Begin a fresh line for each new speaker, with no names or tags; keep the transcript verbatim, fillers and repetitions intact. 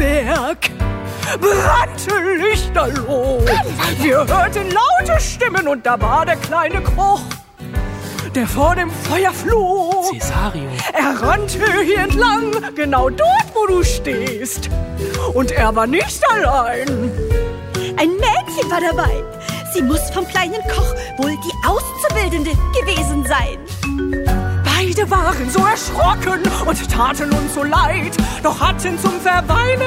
Berg brannte lichterloh. Wir hörten laute Stimmen und da war der kleine Koch, der vor dem Feuer floh.
Cesario.
Er rannte hier entlang, genau dort, wo du stehst. Und er war nicht allein.
Ein Mädchen war dabei. Sie muss vom kleinen Koch wohl die Auszubildende gewesen sein.
Beide waren so erschrocken und taten uns so leid, doch hatten zum Verweinen